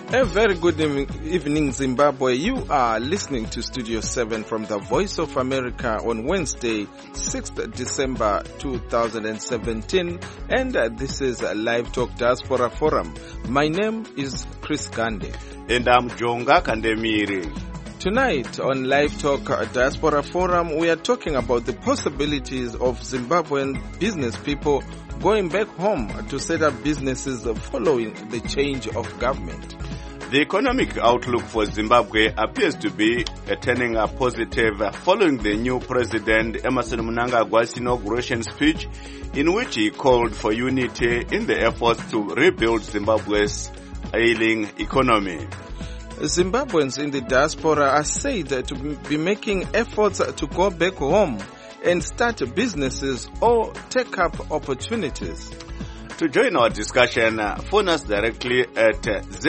A very good evening, Zimbabwe. You are listening to Studio 7 from the Voice of America on Wednesday, 6th December 2017, and this is a Live Talk Diaspora Forum. My name is Chris Gande. And I'm Jonga Kandemiri. Tonight on Live Talk Diaspora Forum, we are talking about the possibilities of Zimbabwean business people going back home to set up businesses following the change of government. The economic outlook for Zimbabwe appears to be turning a positive following the new president Emmerson Mnangagwa's inauguration speech, in which he called for unity in the efforts to rebuild Zimbabwe's ailing economy. Zimbabweans in the diaspora are said to be making efforts to go back home and start businesses or take up opportunities. To join our discussion, phone us directly at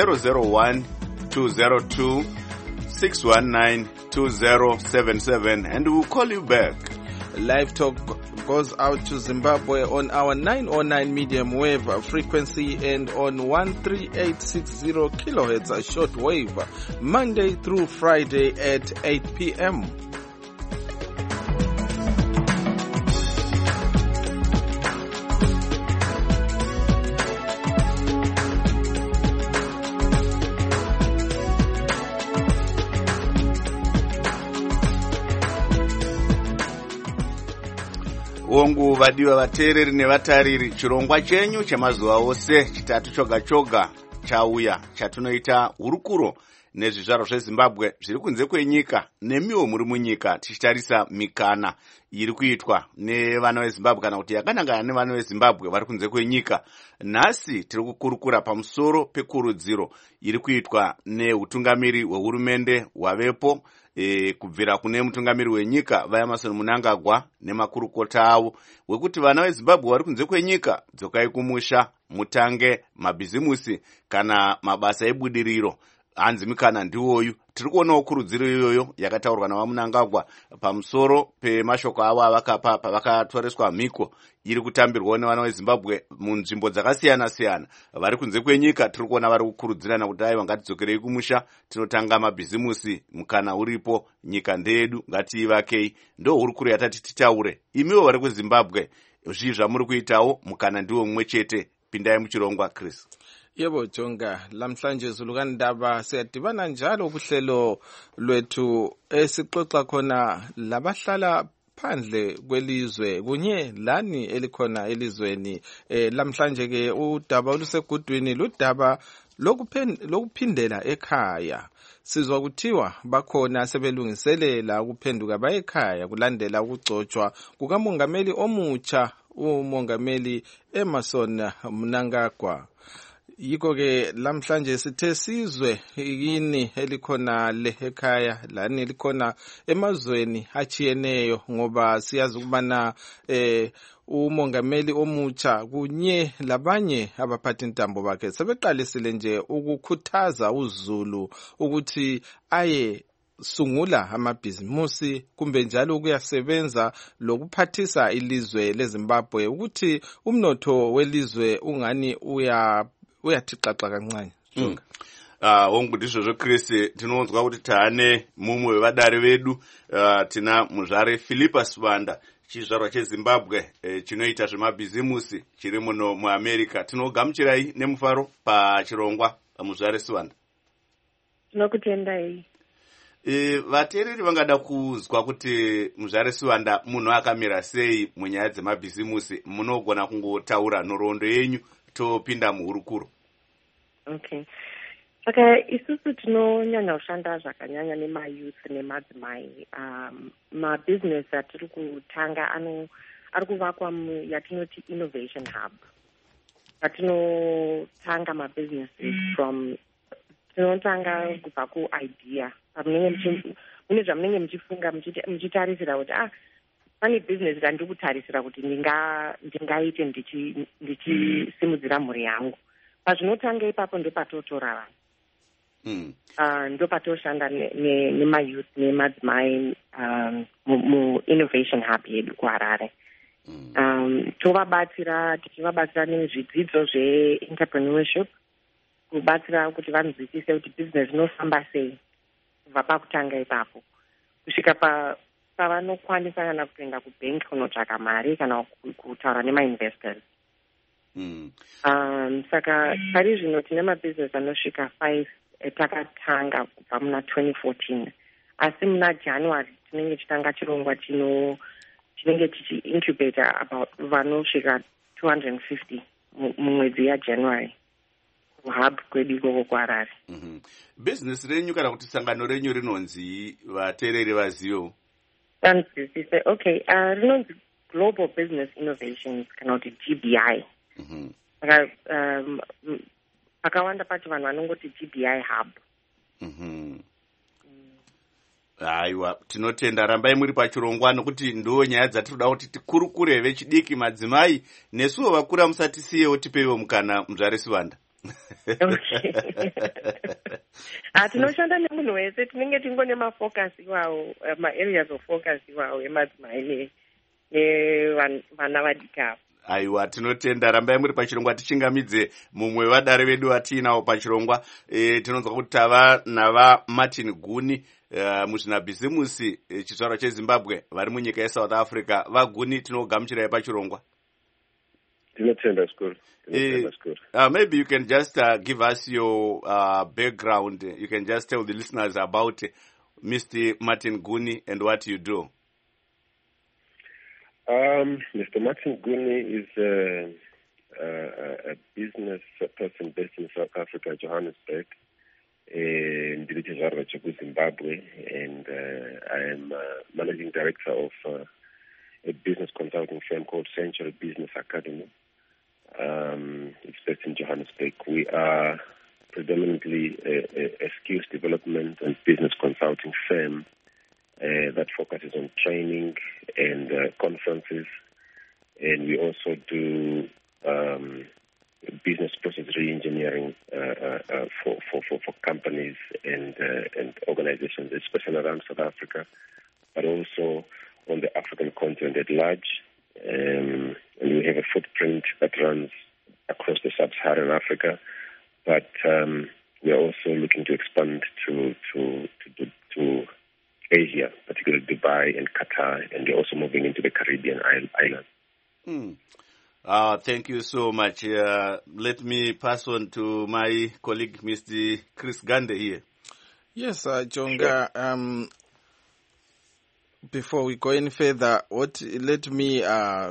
001-202-619-2077 and we'll call you back. Live Talk goes out to Zimbabwe on our 909 medium wave frequency and on 13860 kilohertz shortwave, Monday through Friday at 8 p.m. Wongu vadiwa vateereri nevatariri, chirongwa chenyu chemazuva ose chitatu choga choga chauya chatunoita hurukuro nezvizvarwa zveZimbabwe zviri kunze kwenyika nemiwo muri munyika, tichitarisa mikana iri kuitwa nevana veZimbabwe kana kuti yakanangana nevana veZimbabwe vari kunze kwenyika. Nhasi tiri kukurukura pamusoro pekurudziro iri kuitwa neutungamiri hwehurumende hwavepo kubvira kune mutungamiri wenyika vaEmmerson Mnangagwa nemakurukota avo, wekuti vana veZimbabwe vari kunze kwenyika dzokai kumusha mutange mabhizimusi kana mabasa ebudiriro. Hanzi mikana ndiwoyu. Tiri kuonawo kurudziro iyoyo yakataurwa navaMnangagwa pamusoro pemashoko avo avakapa pavakatoreswa mhiko iri kutambirwawo nevana veZimbabwe munzvimbo dzakasiyana siyana vari kunze kwenyika. Tiri kuona vari kukurudzirana kuti aiwa ngatidzokerei kumusha, tinotanga mabhizimusi, mukana uripo, nyika ndeyedu, ngatiivakei. Ndo hurukuro yatati titaure. Imiwo vari kuZimbabwe, zvii zvamuri kuitawo, mukana ndiwo mumwe chete. Pindai muchirongwa, Chris. Yebo Jonga, lamhlanje zulukandaba siyadibana njalo kuhlelo lwethu esixoxa khona labahlala phandle kwelizwe kunye lani elikhona elizweni. Lamhlanje ke udaba olusegudwini ludaba lokuphindela ekhaya. Sizwa kuthiwa bakhona sebelungiselela ukuphenduka baye ekhaya kulandela ukugcotshwa kukamongameli omutsha, umongameli Emmerson Mnangagwa. Yiko ke lamhlanje sithe sizwe yini elikhona le ekhaya lani elikhona emazweni achiyeneyo, ngoba siyazi ukubana umongameli omutsha kunye labanye abaphathi intambo bakhe sebeqalisile nje ukukhuthaza uZulu ukuthi aye sungula amabhizimusi kumbe njalo ukuyasebenza lokuphathisa ilizwe leZimbabwe, ukuthi umnotho welizwe ungani uyathi xaxa kancane. Hongu ndizvozvo Chris, tinonzwa kuti taane mumwe wevadare vedu, tina muzvare Philippa Swanda, chizvarwa cheZimbabwe chinoita zvemabhizimusi chiri muno muAmerica. Tinogamuchirai nemufaro pachirongwa muzvare Swanda. Tinokutendai. Vateereri vangada kuzwa kuti muzvare Swanda munhu akamira sei munyaya dzemabhizimusi. Munogona kungotaura nhoroondo yenyu topinda muhurukuro. Okay. Saka isusu tinonyanya kushanda zvakanyanya nemayouth nemadzimai. Mabusiness atiri kutanga ari kuvakwa yatinoti innovation hub. Patinotanga mabusinesses from tinotanga kubva kuidea. Mune zvamunenge muchifunga muchitarisira kuti pane business randiri kutarisira kuti ndingaite ndichisimudzira mhuri yangu. Pazvinotanga ipapo ndopatotora vanhu. Ndopatoshanda nemayouth nemadzimai mu-innovation hub yedu kuHarare. Tichivabatsira nezvidzidzo zve-entrepreneurship kubatsira kuti vanzwisise kuti business inofamba sei kubva pakutanga ipapo kusvika pavanokwanisa kana kuenda kubank kunotsvaka mari kana kutaura nemainvestors. Saka pari zvino tine mabusiness anosvika 5 etakatanga kubva muna 2014, asi muna January tinenge chitanga chirongwa chinenge chichi-incubata about vanosvika 250 mumwedzi yaJanuary kuhub kwedu ikoko kuHarare. Business renyu kana kuti sangano renyu rinonzi vateereri vazivo? Vanzwisise, okay, rinonzi Global Business Innovations kana kuti GBI. Saka pakawanda pacho vanhu vanongoti GBI hub. Aiwa, tinotenda, rambai muri pachirongwa nokuti ndo nyaya dzatinoda kuti tikurukure vechidiki, madzimai nesuwo vakura musatisiyewo tipewo mukana muzvarisi Wanda. Tinoshanda nemunhu wese, tinenge tingone mafocus iwawo, ma-areas of focus iwawo emadzimai nevana vadika. Aiwa, tinotenda, rambai muri pachirongwa. Tichingamidze mumwe vadare vedu vatiinawo pachirongwa. Tinonzwa kuti tava nava Martin Guni, muzvinabhizimusi chizvarwa cheZimbabwe vari munyika yeSouth Africa. VaGuni, tinogamuchirai pachirongwa. Tinotenda skuru. Maybe you can just give us your background. You can just tell the listeners about Mr. Martin Guni and what you do. Mr. Martin Guni is a business person based in South Africa, Johannesburg, in the Zimbabwe, and I am managing director of a business consulting firm called Century Business Academy. It's based in Johannesburg. We are predominantly a skills development and business consulting firm that focuses on training and conferences, and we also do business process re-engineering for companies and organizations, especially around South Africa, but also on the African continent at large. And we have a footprint that runs across the sub-Saharan Africa, but we are also looking to expand to Asia, particularly Dubai and Qatar, and we're also moving into the Caribbean islands. Thank you so much. Let me pass on to my colleague, Mr. Chris Gande here. Yes, Jonga. Before we go any further, let me,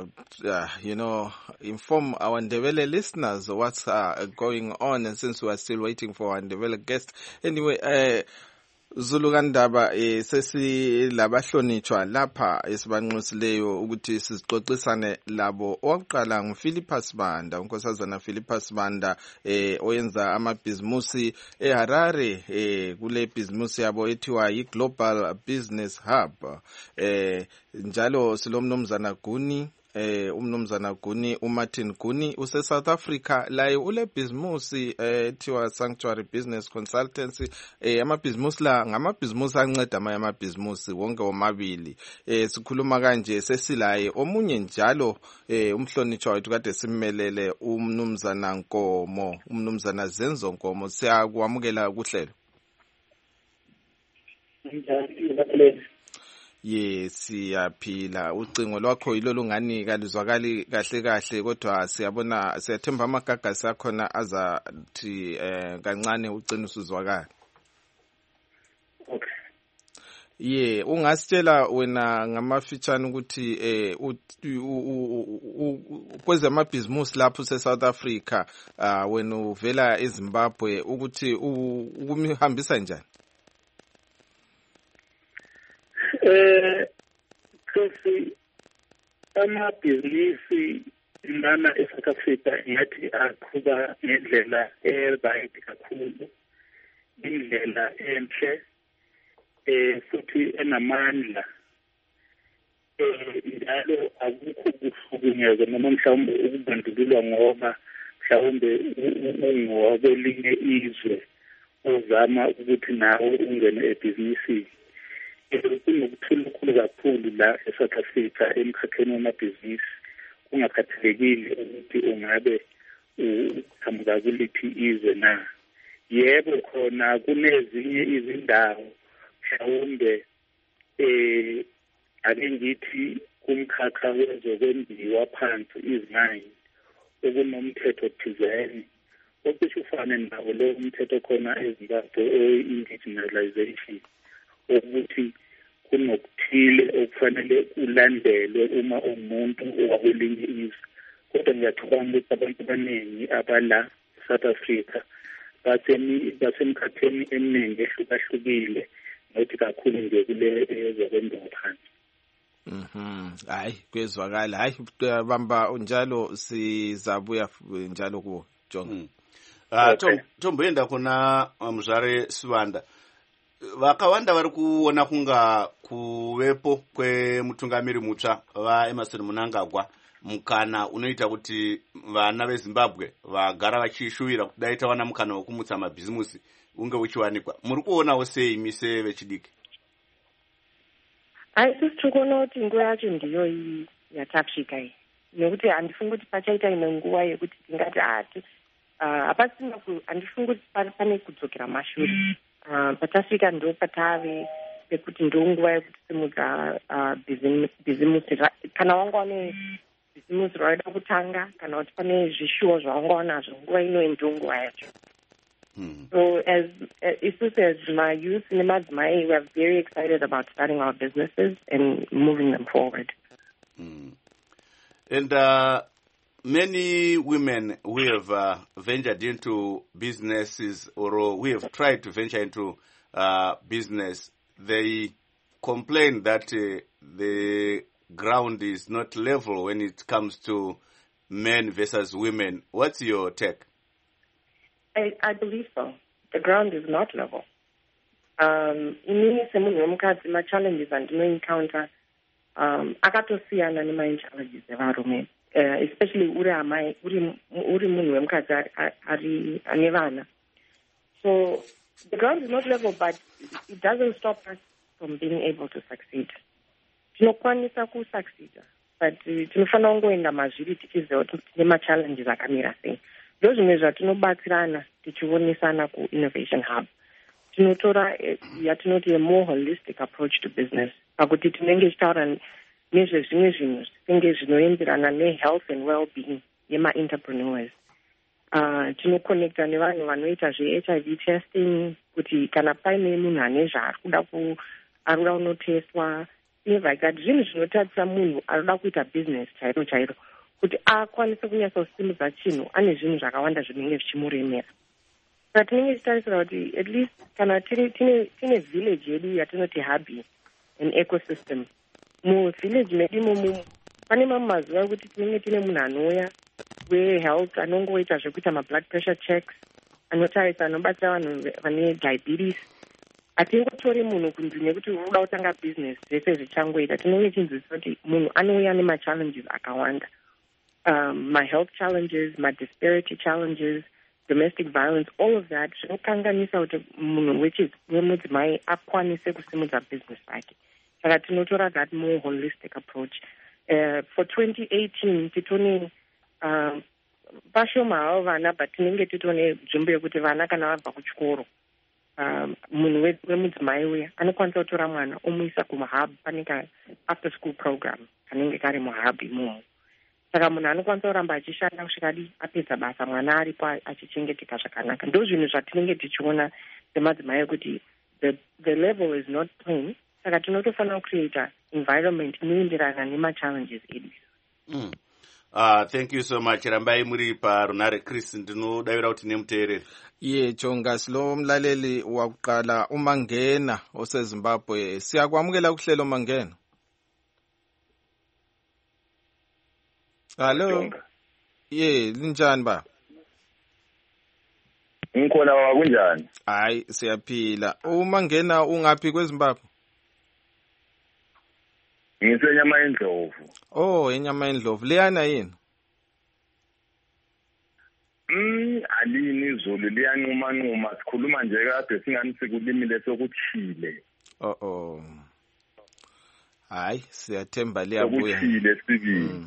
inform our Ndebele listeners what's going on, and since we are still waiting for our Ndebele guest. Anyway, Zulu Kandaba sesilabahlonitshwa lapha esibanxusileyo ukuthi sizixoxisane labo. Owakuqala nguPhilippus Banda, unkosazana Philippus Banda oyenza amabhizimusi eHarare kule bhizimusi yabo ethiwa yi-Global Business Hub. Njalo silomnumzana Guni, umnumzana Guni, uMartin Guni use-South Africa, laye ule bhizimusi ethiwa Sanctuary Business Consultancy. Amabhizimusi la ngamabhizimusi anceda amanye amabhizimusi wonke omabili. Sikhuluma kanje sesilaye omunye njalo umhlonitshwa wethu kade simmelele umnumzana Nkomo, umnumzana Zenzo Nkomo. Siyakwamukela kuhlelo. Yes, siyaphila. Ucingo lwakho yilo lungani kalizwakali kahle kodwa siyabona, siyathemba amagagasi akhona azathi kancane ucina usuzwakala. Okay. Ungasitshela wena ngamafitshane ukuthi kwezamabhizimusi lapho se-South Africa wena uvela eZimbabwe ukuthi ukumhambisa njani? Kasi amabhizinisi lana eSouth Africa yathi aqhuba ngendlela right kakhulu, indlela enhle futhi enamandla, njalo akukho kuhlukunyezwa noma mhlawumbe ukubandlululwa ngoba mhlawumbe ungokwelinye izwe uzama ukuthi nawe ungene ebhizinisini. Kunokuthula okukhulu kakhulu la eSouth Africa emkhakheni wamabhizinisi, kungakhathalekile ukuthi ungabe uqhamuka kuliphi izwe na. yebo khona kunezinye izindawo mhlawumbe ake ngithi kumkhakha wezokwembiwa phansi izimali okunomthetho thizeni okusho ufane nawo lo umthetho khona eZimbabwe o-indigenization ukuthi kunokuthile okufanele ulandelwe uma umuntu wakulinye izwe. Kodwa ngiyacabanga ukuthi abantu abaningi abala South Africa basemkhakheni eminingi ehlukahlukile nokuthi kakhulu nje kule ezokwembiwa phansi. Hayi kwezwakala. Hayi bamba njalo sizabuya njalo ku John. Tomboenda kuna Muzvare Sivanda. Vakawanda vari kuona kunga kuvepo kwemutungamiri mutsva vaEmmerson Mnangagwa mukana unoita kuti vana veZimbabwe vagara vachishuvira kuti dai tawana mukana wekumutsa mabhizimusi unge uchiwanikwa. Muri kuonawo sei mise vechidiki? Haisi tiri kuona kuti nguva yacho ndiyo iyi yatasvika iyi, nekuti handifungi kuti pachaita ine nguva yekuti tingati hapasina, handifungi kuti pane kudzokera mashure. Patasvika ndo patave pekuti ndo nguva yekuti simudza bhizimusi. Kana wanga wane bhizimusi raida kutanga, kana kuti pane zvishuwo zvawanga wanazvo, nguva ino ndo nguva yacho. So as my youth in Madzimai, we are very excited about starting our businesses and moving them forward. And many women who have ventured into businesses or who have tried to venture into business, they complain that the ground is not level when it comes to men versus women. What's your take? I believe so. The ground is not level. Inini semunhu wemukadzi ma-challenges andino-encounter akatosiyana nema-challenges evarume, especially uri munhu wemukadzi ane vana. So the ground is not level, but it doesn't stop us from being able to succeed. Tinokwanisa kusucceeda, but tinofanira kungoenda mazviri tichiziva kuti tine ma-challenges akamira sei. Ndo zvimwe zvatinobatsirana tichionesana ku-Innovation Hub. Tinotora yatinoti a more holistic approach to business, pakuti tinenge tichitaura nezvezvimwe zvinhu zvinenge zvinoenderana nehealth and well-being yema-entrepreneurs. Tinoconnecta nevanhu vanoita zve-HIV testing, kuti kana paine munhu ane zvaarikuda kunotestwa, zvinhu zvinotarisa munhu arikuda kuita business chairo chairo, kuti akwanise kunyatsosimudza chinhu ane zvinhu zvakawanda zvinenge zvichimuremera. Saka tinenge tichitarisira kuti at least kana tine village yedu yatinoti habi, an ecosystem. Muvillage medu imomo pane mamwe mazuva ekuti tinenge tine munhu anouya wehealth anongoita zvekuita mablood pressure checks, anotarisa, anobatsira vanhu vane diabetes. Hatingotori munhu kunzi nekuti unoda kutanga business zvese zvichangoita. Tinenge tinzwisisa kuti munhu anouya nema-challenges akawanda. My health challenges, my disparity challenges, domestic violence, all of that zvinokanganisa kuti munhu wemudzimai akwanise kusimudza business yake. Saka tinotora that more holistic approach. For 2018 titone pashoma havo vana, but tinenge titone nzvimbo yekuti vana kana vabva kuchikoro, munhu wemudzimai uya anokwanisa kutora mwana omuisa kumahub, panenge after school program kanenge kari muhub imomo. Saka munhu anokwanisa kuramba achishanda kusvika apedza basa, mwana aripo achichengeteka zvakanaka. Ndo zvinhu zvatinenge tichiona semadzimai kuti the level is not plain. Saka tinotofanira kucreata environment inoenderana nema-challenges edu. Thank you so much. Rambai muri parunare Chris, ndinodavira kuti nemuteereri. Jonga silo mlaleli wakuqala uMangena oseZimbabwe. Siyakwamukela kuhlelo Mangena. Hello. Linjani ba? Ngikhona baba, kunjani? Hayi siyaphila. uMangena ungaphi kweZimbabwe? Ngisenyama endlovu. Enyama endlovu. Liyana yini? Alini izulu liyanquma sikhuluma nje kade singani sikulimile sokuthile. Hayi siyathemba liyabuya. Sokuthile sibili.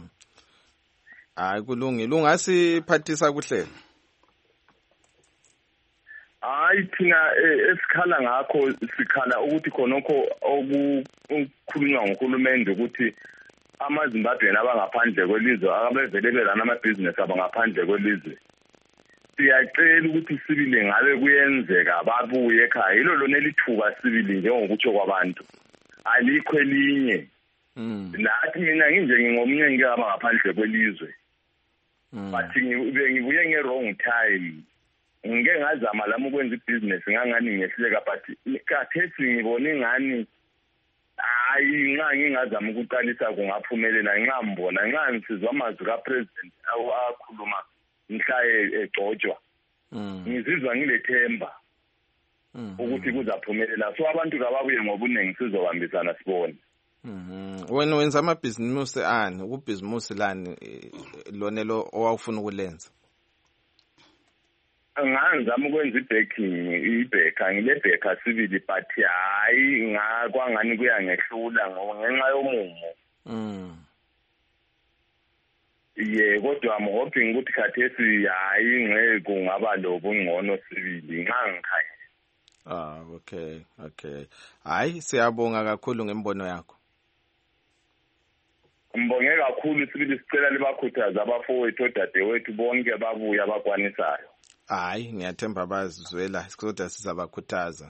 Hayi kulungile. Ungasiphathisa kuhlela. hayi thina esikhala ngakho sikhala ukuthi khonokho okukhulunywa nguhulumende ukuthi amaZimbabwean abangaphandle kwelizwe abavele belana amabhizinesi abangaphandle kwelizwe siyacela ukuthi sibili ngabe kuyenzeka babuye ekhaya yilo lona elithuba sibili njengokutsho kwabantu alikho elinye nathi mina nginje ngingomnye ngihamba ngaphandle kwelizwe but ngibuye nge-wrong time ngike ngazama lami ukwenza ibhizinesi ngangani ngehluleka but kathesi ngibone ngani hayi nxa ngingazama ukuqalisa kungaphumelela nxa mbona nxa ngisizwa amazwi kapresident akhuluma mhla egcotshwa ngizizwa ngilethemba ukuthi kuzaphumelela so abantu kababuye ngobuningi sizobambisana sibone. Wena wenza amabhizinisi ani ukubhizinisi lani lonelo owawufuna ukulenza? Ngizama ukwenza ibheka ngilebheka sibili but hayi ngakwangani kuyangehlula ngenxa yomumo. Yeah, kodwa I'm hoping ukuthi khathesi hayi ngeke kungaba lobungcono sibili nxa ngikhaya. Okay. Hayi siyabonga kakhulu ngembono yakho. Mbonge kakhulu sibili sicela libakhuthaza abafowethu odadewethu bonke babuya abakwanisayo. Hayi ngiyathemba bazizwela kodwa sizabakhuthaza.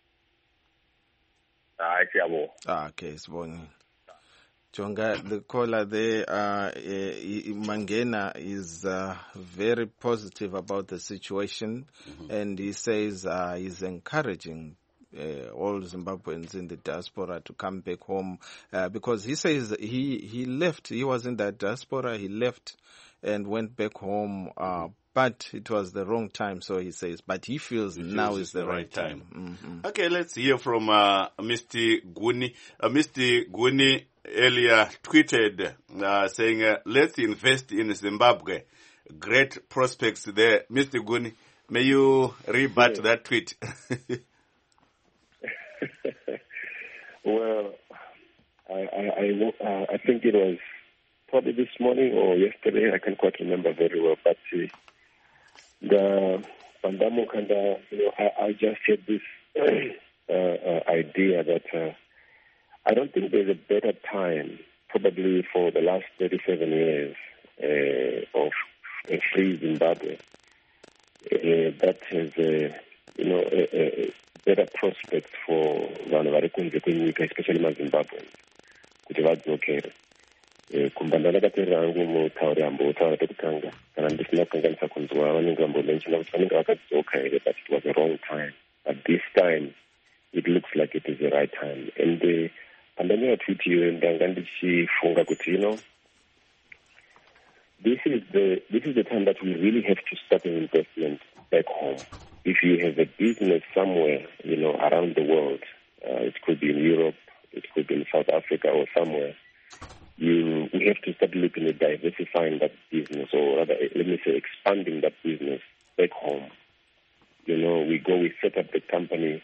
Hayi siyabonga. Okay sibongile. Jonga, the caller there, Mangena, is very positive about the situation, and he says he's encouraging all Zimbabweans in the diaspora to come back home because he says he left. He was in that diaspora. He left and went back home, but it was the wrong time. So he says, but he feels now is the right time. Okay, let's hear from Mr. Guni. Mr. Guni earlier tweeted saying, let's invest in Zimbabwe. Great prospects there. Mr. Guni, may you rebut that tweet? Well, I think it was probably this morning or yesterday. I can't quite remember very well. But the Pandamo Kanda, I just had this idea that I don't think there's a better time, probably for the last 37 years of a free Zimbabwe, that has better prospects for vanhu vari kunze kwenyika, especially maZimbabweans, kuti vadzokere. Kumbanda ndakateerera hangu mutauri ambotaura pekutanga kana ndisina kukanganisa kunzwa vanenge vambomenshina kuti vanenge vakadzoka here, but it was the wrong time. But this time it looks like it is the right time. And pandanyora tweet iyo ndanga ndichifunga kuti this is the time that we really have to start an investment back home. If you have a business somewhere, around the world, it could be in Europe, it could be in South Africa or somewhere, we have to start looking at diversifying that business, or rather, let me say, expanding that business back home. We set up the company,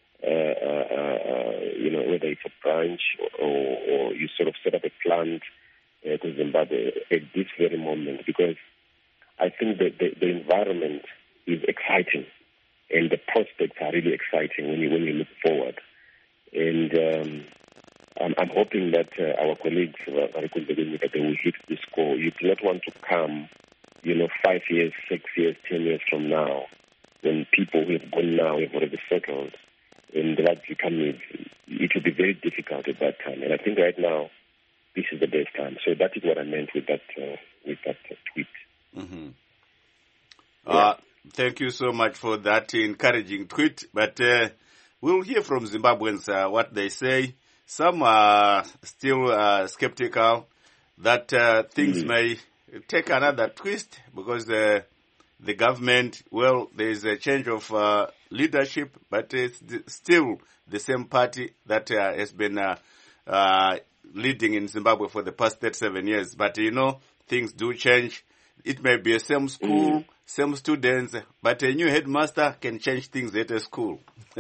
whether it's a branch or you sort of set up a plant to Zimbabwe at this very moment, because I think that the environment is exciting and the prospects are really exciting when you look forward. And I'm hoping that our colleagues that they will hit this goal. You do not want to come, 5 years, 6 years, 10 years from now, when people who have gone now have already settled, and that it will be very difficult at that time. And I think right now, this is the best time. So that is what I meant with that tweet. Mm-hmm. Yeah. Thank you so much for that encouraging tweet. But we'll hear from Zimbabweans what they say. Some are still skeptical that things may take another twist because the government, there is a change of leadership, but it's still the same party that has been leading in Zimbabwe for the past 37 years. But, things do change. It may be a same school, same students, but a new headmaster can change things at a school. I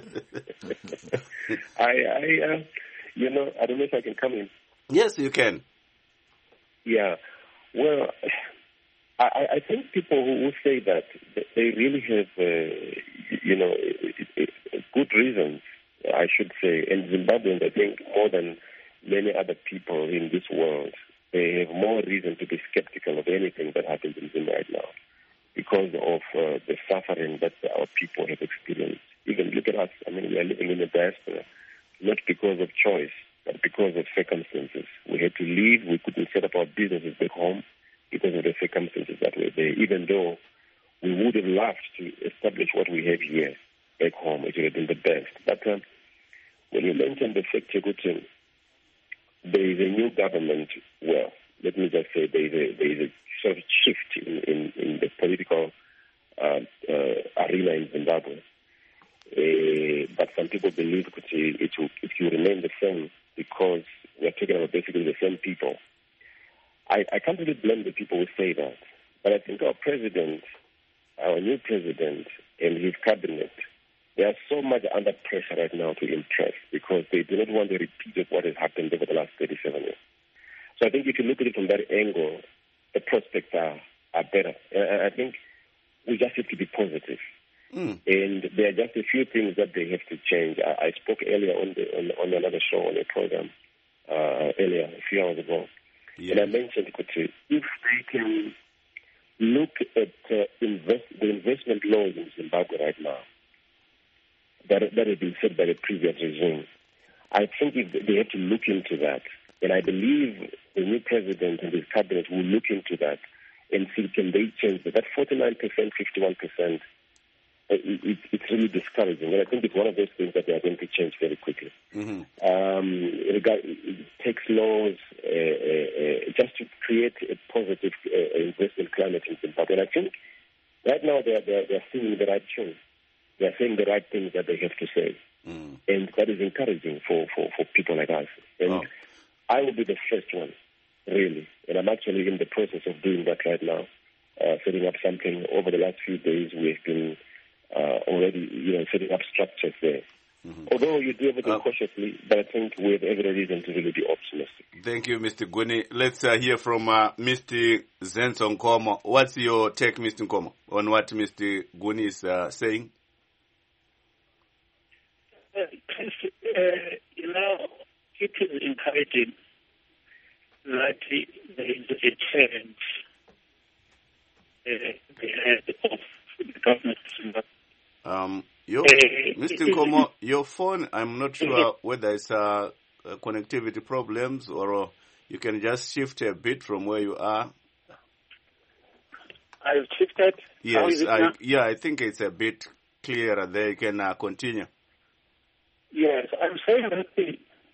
don't know if I can come in. Yes, you can. Yeah. Well, I think people who say that, they really have, good reasons, I should say. And Zimbabweans, I think, more than many other people in this world, they have more reason to be skeptical of anything that happens in Zimbabwe right now because of the suffering that our people have experienced. Even look at us. I mean, we are living in the diaspora, not because of choice, but because of circumstances. We had to leave. We couldn't set up our businesses back home because of the circumstances that were there, even though we would have loved to establish what we have here back home. It would have been the best. But when you mentioned the fact, there is a new government. Well, let me just say there is a sort of shift in the political arena in Zimbabwe. But some people believe it will remain the same because we're talking about basically the same people. I can't really blame the people who say that. But I think our new president and his cabinet, they are so much under pressure right now to impress because they do not want a repeat of what has happened over the last 37 years. So I think if you look at it from that angle, the prospects are better. I think we just have to be positive. And there are just a few things that they have to change. I spoke earlier on another show on a program earlier, a few hours ago. Yes. And I mentioned, if they can look at the investment laws in Zimbabwe right now, that have been set by the previous regime, I think if they have to look into that. And I believe the new president and his cabinet will look into that and see can they change that. That 49%, 51%, it's really discouraging. And I think it's one of those things that they are going to change very quickly. Mm-hmm. Tax laws, just to create a positive investment climate in Zimbabwe. And I think right now they are singing the right tune. They are saying the right things that they have to say. And that is encouraging for people like us. And I will be the first one, really. And I'm actually in the process of doing that right now, setting up something. Over the last few days, we have been already, setting up structures there. Mm-hmm. Although you do everything cautiously, but I think we have every reason to really be optimistic. Thank you, Mr. Guni. Let's hear from Mr. Zenson Nkomo. What's your take, Mr. Nkomo, on what Mr. Guni is saying? It is encouraging that there is a change ahead of the government. Mr. Nkomo, your phone, I'm not sure whether it's connectivity problems or you can just shift a bit from where you are. I've shifted? Yes, I think it's a bit clearer there. You can continue. Yes, I'm saying that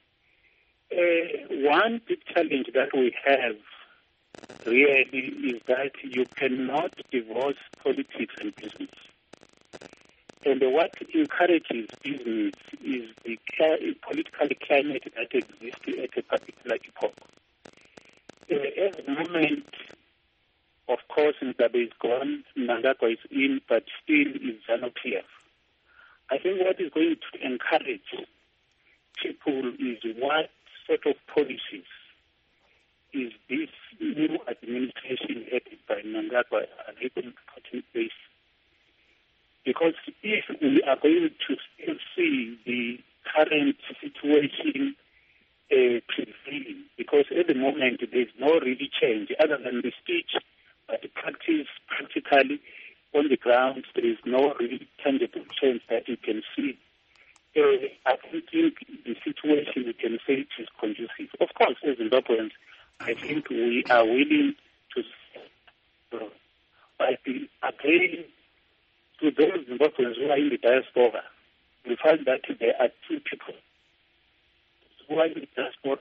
one big challenge that we have really is that you cannot divorce politics and business. And what encourages business is the political climate that exists at a particular epoch. At the moment, of course, Mugabe is gone, Mnangagwa is in, but still is ZANU-PF. I think what is going to encourage people is what sort of policies is this new administration headed by Mnangagwa are they going to put in place? Because if we are going to still see the current situation prevailing, because at the moment there is no really change other than the speech, but the practice practically on the ground there is no really tangible change that you can see. I don't think the situation we can say it is conducive. Of course, as Zimbabweans, I think we are willing to, but again, to those Zimbabweans who are in the diaspora, we find that there are two people who are in the diaspora.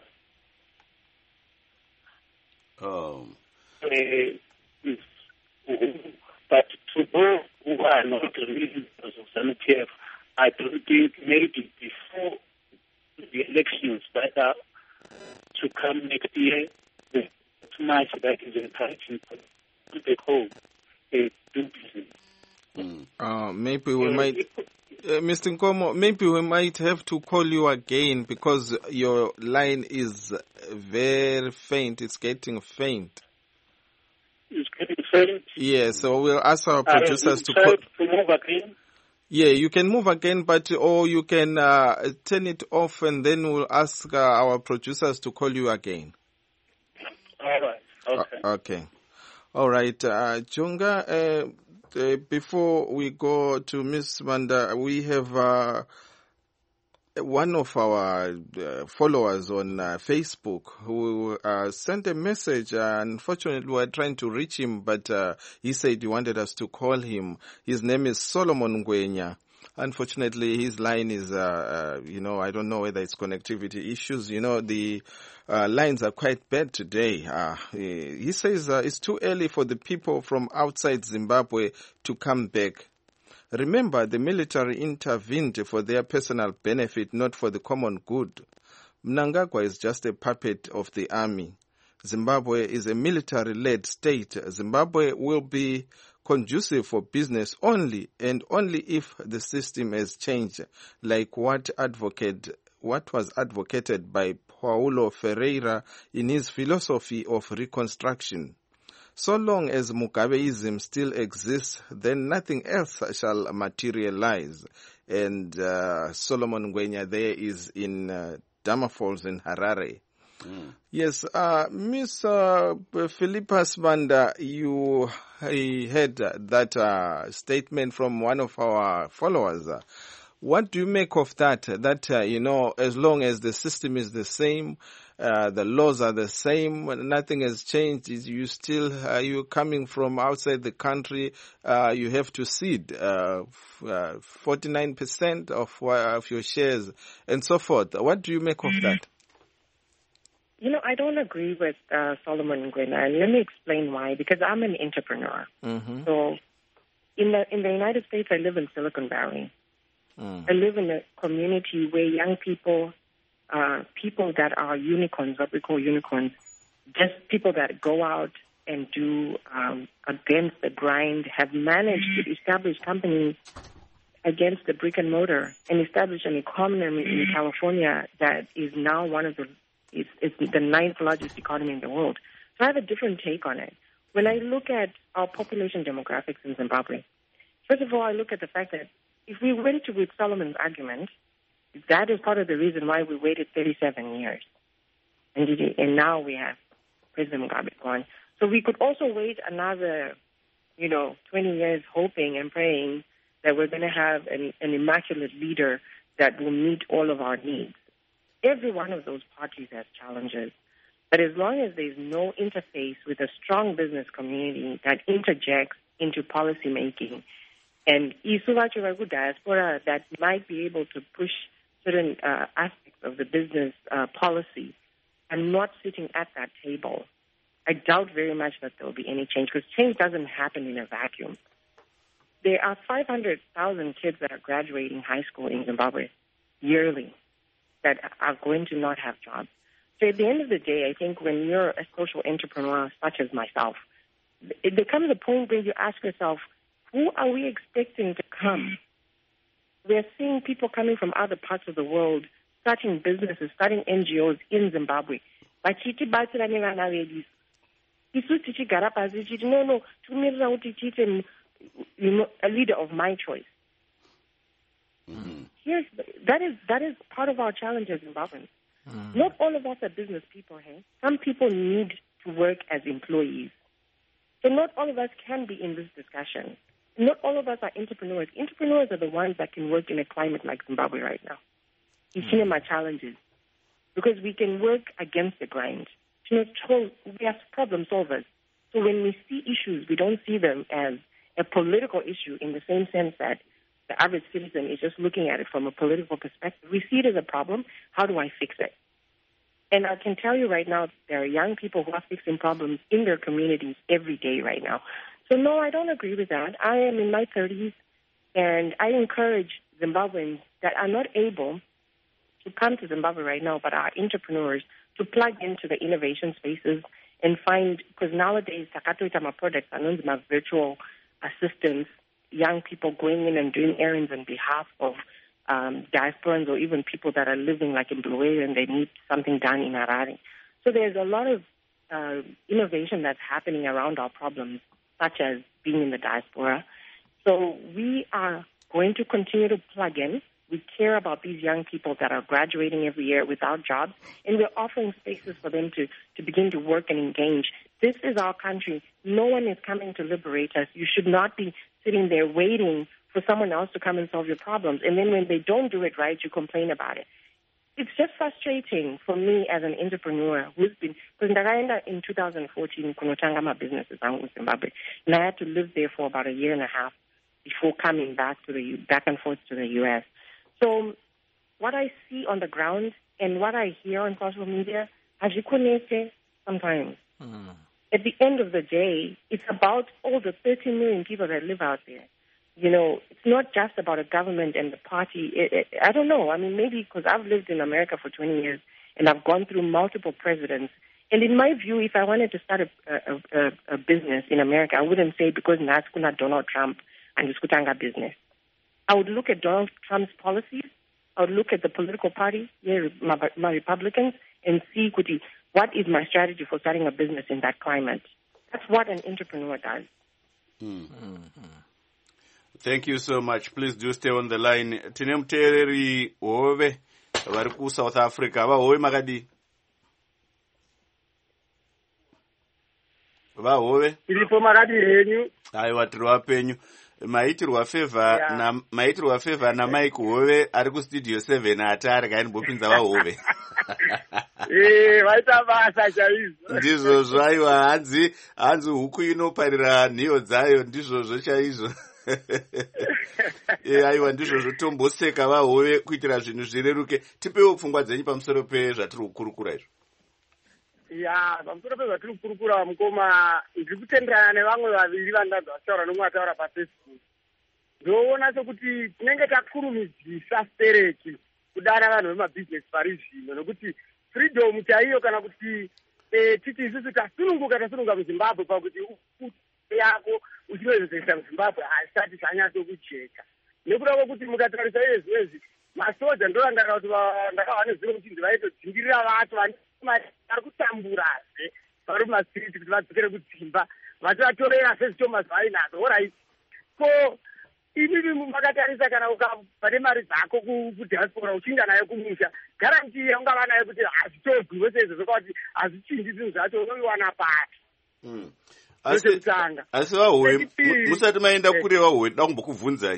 But to those who are not really of ZANU-PF, I don't think maybe before the elections that are to come next year, there's too much that is encouraging to take home and do business. Maybe we might, Mr. Nkomo, maybe we might have to call you again because your line is very faint. It's getting faint. It's getting faint? Yes, so we'll ask our producers to try to move again. Yeah, you can move again, or you can turn it off, and then we'll ask our producers to call you again. All right. Okay. Okay. All right. Junga, before we go to Miss Manda, we have one of our followers on Facebook who sent a message. Unfortunately, we were trying to reach him, but he said he wanted us to call him. His name is Solomon Ngwenya. Unfortunately, his line is, I don't know whether it's connectivity issues. The lines are quite bad today. He says it's too early for the people from outside Zimbabwe to come back. Remember, the military intervened for their personal benefit, not for the common good. Mnangagwa is just a puppet of the army. Zimbabwe is a military-led state. Zimbabwe will be conducive for business only, and only if the system has changed, like what was advocated by Paulo Ferreira in his philosophy of reconstruction. So long as Mugabeism still exists, then nothing else shall materialize. And Solomon Ngwenya there is in Dama Falls in Harare. Yes, Miss Philippa Manda, you heard that statement from one of our followers. What do you make of that? That, as long as the system is the same, the laws are the same, nothing has changed. You're coming from outside the country, you have to cede 49% of your shares and so forth. What do you make of that? I don't agree with Solomon Ngwenya, and let me explain why. Because I'm an entrepreneur. Mm-hmm. So in the United States, I live in Silicon Valley. I live in a community where young people that are unicorns, what we call unicorns, just people that go out and do against the grind, have managed to establish companies against the brick and mortar and establish an economy in California that is now it's the 9th largest economy in the world. So I have a different take on it. When I look at our population demographics in Zimbabwe, first of all, I look at the fact that if we went with Solomon's argument, that is part of the reason why we waited 37 years. And now we have President Mugabe gone. So we could also wait another, 20 years hoping and praying that we're going to have an immaculate leader that will meet all of our needs. Every one of those parties has challenges. But as long as there's no interface with a strong business community that interjects into policy making, and Isuvacho diaspora that might be able to push certain aspects of the business policy and not sitting at that table, I doubt very much that there will be any change, because change doesn't happen in a vacuum. There are 500,000 kids that are graduating high school in Zimbabwe yearly that are going to not have jobs. So at the end of the day, I think when you're a social entrepreneur such as myself, it becomes a point where you ask yourself, who are we expecting to come? We're seeing people coming from other parts of the world, starting businesses, starting NGOs in Zimbabwe. No, a leader of my choice. That is part of our challenge as Zimbabweans. Not all of us are business people here. Some people need to work as employees. So not all of us can be in this discussion. Not all of us are entrepreneurs. Entrepreneurs are the ones that can work in a climate like Zimbabwe right now. It's one of my challenges, because we can work against the grind. We are problem solvers. So when we see issues, we don't see them as a political issue in the same sense that the average citizen is just looking at it from a political perspective. We see it as a problem. How do I fix it? And I can tell you right now, there are young people who are fixing problems in their communities every day right now. So no, I don't agree with that. I am in my 30s, and I encourage Zimbabweans that are not able to come to Zimbabwe right now, but are entrepreneurs, to plug into the innovation spaces and find, because nowadays, Takatoita products are known as virtual assistants, young people going in and doing errands on behalf of diasporans or even people that are living like in Bulawayo and they need something done in Harare. So there's a lot of innovation that's happening around our problems, such as being in the diaspora. So we are going to continue to plug in. We care about these young people that are graduating every year without jobs, and we're offering spaces for them to begin to work and engage. This is our country. No one is coming to liberate us. You should not be sitting there waiting for someone else to come and solve your problems. And then when they don't do it right, you complain about it. It's just frustrating for me as an entrepreneur who's been, because in 2014, kunotanga my businesses in Zimbabwe, and I had to live there for about a year and a half before coming back and forth to the U.S. So what I see on the ground and what I hear on social media, sometimes. At the end of the day, it's about all the 13 million people that live out there. You know, it's not just about a government and the party. I don't know. I mean, maybe because I've lived in America for 20 years and I've gone through multiple presidents. And in my view, if I wanted to start a business in America, I wouldn't say because Naskuna Donald Trump and Skutanga business. I would look at Donald Trump's policies. I would look at the political party, my Republicans, and see what is my strategy for starting a business in that climate. That's what an entrepreneur does. Thank you so much. Please do stay on the line. Tine muteereri hove vari ku South Africa. Vahove makadi? Vahove? Tiripo makadi henyu. Aiwa tiri wapenyu. Maitirwa favor na Mike Hove ari ku studio 7 atari kainibopinza vahove. Vaita basa chaizvo. Ndizvozvo aiwa hanzi huku inoparira nhiyo dzayo ndizvozvo chaizvo. Aiwa ndizvozvo tomboseka vahove kuitira zvinhu zvireruke. Tipewo pfungwa dzenyu pamusoro pezvatiri kukurukura izvo. Pamusoro pezvatiri kukurukura mukoma, ndiri kutenderana nevamwe vaviri vandadzi vataura nomwe ataura paFacebook. Ndoona sekuti tinenge takurumidzisa stereki kudana vanhu vemabhizinesi pari zvino, nokuti freedom chaiyo kana kuti titi isusu tasununguka muZimbabwe pakuti yako uchinoezesa muZimbabwe hasati zvanyatso kujeka. Nekuda kwokuti mukatarisa izvezvi masoja ndorandaka kuti ndakawana zero kuti vaitodzingirira vatu vari kutamburazve vari mumasiriti kuti vadzokere kudzimba vachivatorera sezvitomas vainazo. Orit, so imi makatarisa kana ukapane mari dzako kudiaspora uchinda nayo kumusha, garanti ungava nayo kuti hazvitorwiwe seizvozvo kwakuti hazvichinji zvinhu zvacho unoiwana pati. Asi vahove musati maenda kure vahove da kumbokubvunzai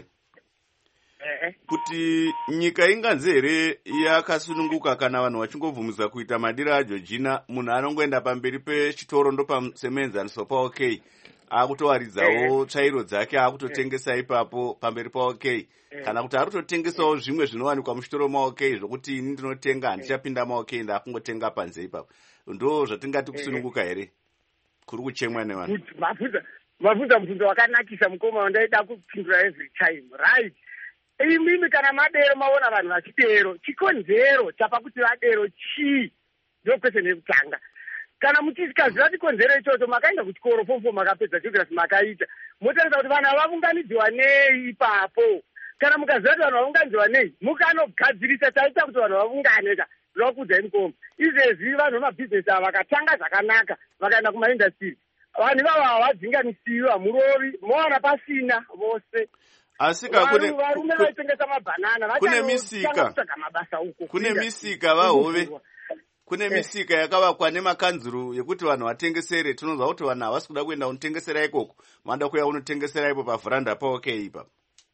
kuti nyika inganzi here yakasununguka kana vanhu vachingobvumisa kuita madiro aJeorgina, munhu anongoenda pamberi pechitoro ndopasemenzaniswa paOK akutowaridzawo tsvairo dzake akutotengesa ipapo pamberi paOK, kana kuti ari kutotengesawo zvimwe zvinowanikwa muchitoro maOK zvokuti ini ndinotenga handichapinda maOK ndakungotenga panze ipapo. Ndo zvatingati kusununguka here kuri kuchemwa nevanhu? Mabvunza mubvunzo wakanakisa mukoma wandaida kupindura every time, right? Imimi kana madero maona vanhu vachidero, chikonzero chapakuti vadero chii? Ndo question yekutanga. Kana muchikaziva chikonzero ichocho makaenda kuchikoro fofo makapedza geography makaita, motarisa kuti vanhu havunganidzwa nei ipapo. Kana mukaziva kuti vanhu havunganidzwa nei, mukanogadzirisa chaita kuti vanhu vavunganeka. Zvakuudza mukoma. Izvezvi vanhu vemabhizinesi ava vakatanga zvakanaka vakaenda kumaindastiri, vanhu ivavo havadzinganisiwi, hamurovi, mowana pasina vose. Asi varume vaitengesa mabhanana kune misika, mabasa uko. Kune misika vahove, kune misika yakavakwa nemakanzuru yekuti vanhu vatengesere. Tinonzwa kuti vanhu havasi kuda kuenda kunotengesera ikoko, vanoda kuya unotengesera ipo pavhuranda paOK ipapo.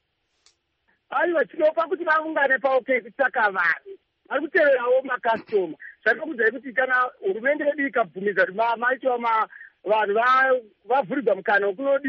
Aiwa, tinopa kuti vaungane paOK kutsvaka vanhu vari kuteverawo makastoma. Zvakakudzai kuti kana hurumende yedu ikabvumidza kuti maitwa vanhu vavhurirwa mukana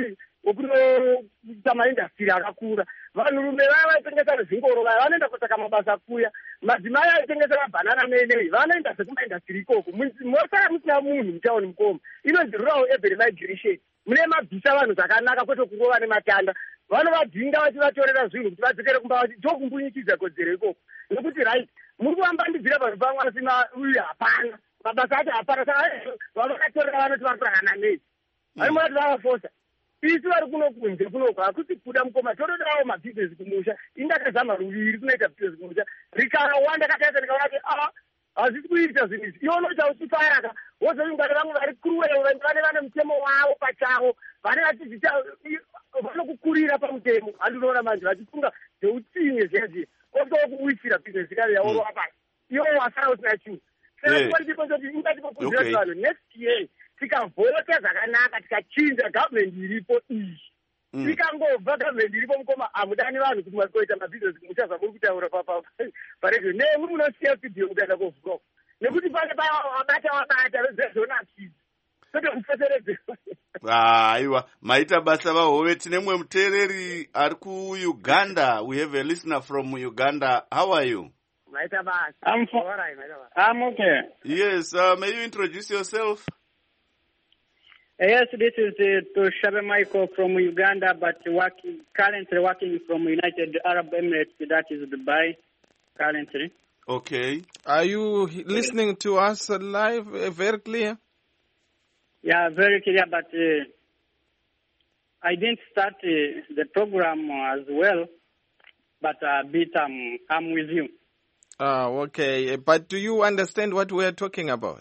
wekunoita maindastiri akakura, vanhurume vaya vaitengesa zvingoro vaya vanoenda kutsvaka mabasa kuya, madzimai aitengesa mabhanana menei vanoenda sekumaindastiri ikoko. Mosara musina munhu mutauni mukoma. Inonzi rural urban migration. Mune mabvisa vanhu zvakanaka kwete kurova nematanda. Vanovadzinga vachivatorera zvinhu kuti vadzokere kumba vati tokumbunyikidza kodzero ikoko. Nokuti right, muri kuvambandidzira vanhu pamwe asina uyu hapana. Mabasa acho hapana. Saka vavakatorera vanoti vari kurangana nei. Vari murati vavafosa. Isu vari kunokunze kunoko hakusi kuda mukoma, totodawo mabhizinesi kumusha. Indakazama ruviri kunoita bhizinesi kumusha. Rikawanda kataita rikaona kuti hazvisi kuita zvinhu izvi. Iwo unoita uchifayaka wozovingana vamwe vari kuruweyo vane mutemo wavo pachavo, vane vachizita vanokukurira pamutemo handinoona manje vachifunga zveutsinye zviya otokuwisira bhizinesi kare yaorowa pasi iwo wasara usina chinhu sekuarichipozoti ingatipokuzira vanhu next year tikavhota zvakanaka tikachinja gavhumendi iripo iyi tikangobva gavhumendi iripo mukoma hamudani vanhu kuti masikoita mabhizinesi muchaza muri kutaura paredio nemuri munosiya studio kukaenda kovhurwa nekuti pane wabata vezvezonakidzi sote kupfeseredze aiwa maita basa vahove. tine mwe muteereri ari kuuganda. We have a listener from Uganda. How are you? maita basa I'm okay. Yes, may you introduce yourself? Yes, this is Toshabe Michael from Uganda, but currently working from United Arab Emirates, that is Dubai, currently. Okay. Are you listening to us live, very clear? Yeah, very clear, but I didn't start the program as well, but a bit I'm with you. Okay. But do you understand what we are talking about?